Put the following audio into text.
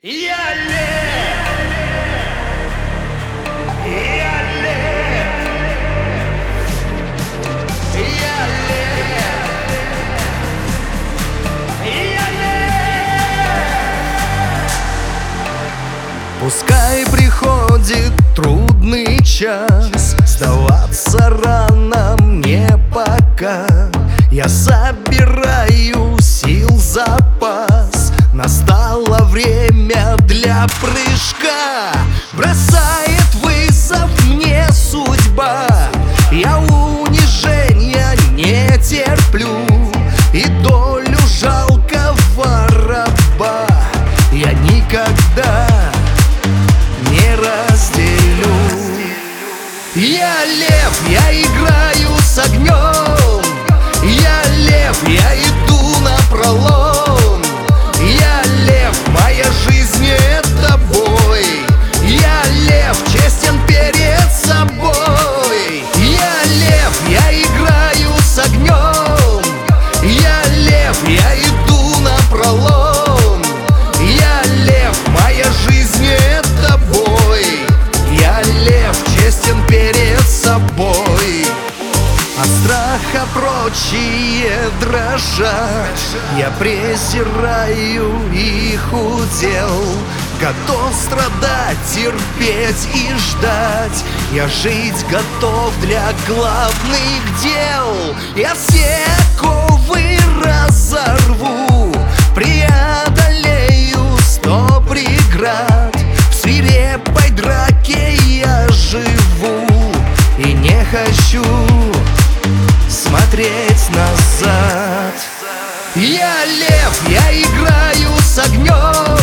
Я лев, я лев, я лев, я лев. Пускай приходит трудный час, сдаваться рано мне пока. Я собираю сил запас, настало время для прыжка. Бросает вызов мне судьба, я унижения не терплю, и долю жалкого раба я никогда не разделю. Я лев, я играю с огнем, я лев, я иду напролом. Я лев, моя жизнь это бой. Я лев, честен перед собой. Я лев, я играю с огнем, я лев, я иду напролом. Я лев, моя жизнь это бой. Я лев, честен перед собой. От страха прочие дрожат, я презираю их удел. Готов страдать, терпеть и ждать, я жить готов для главных дел. Я все оковы разорву, преодолею 100 преград. В свирепой драке я живу и не хочу смотреть назад. Я лев, я играю с огнем,